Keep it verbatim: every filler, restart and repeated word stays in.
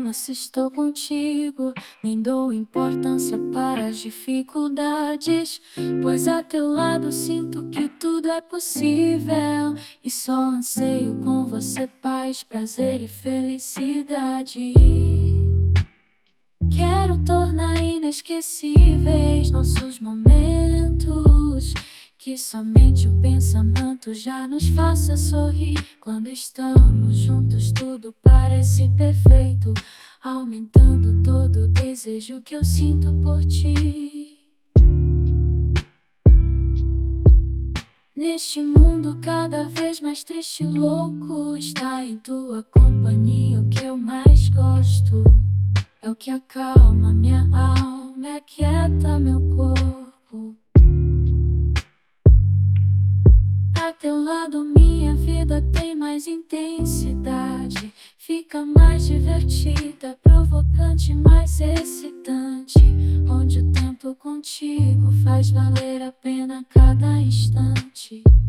problema se estou contigo. Nem dou importância para as dificuldades, pois a teu lado sinto que tudo é possível. E só anseio com você paz, prazer e felicidade. Quero tornar inesquecíveis nossos momentos, que somente o pensamento já nos faça sorrir. Quando estamos juntos tudo parece perfeito, aumentando todo o desejo que eu sinto por ti. Neste mundo cada vez mais triste e louco, estar em tua companhia o que eu mais gosto. É o que acalma minha alma, é aquieta meu corpo. A teu lado minha vida tem mais intensidade, fica mais divertida, provocante, mais excitante. Onde o tempo contigo faz valer a pena cada instante.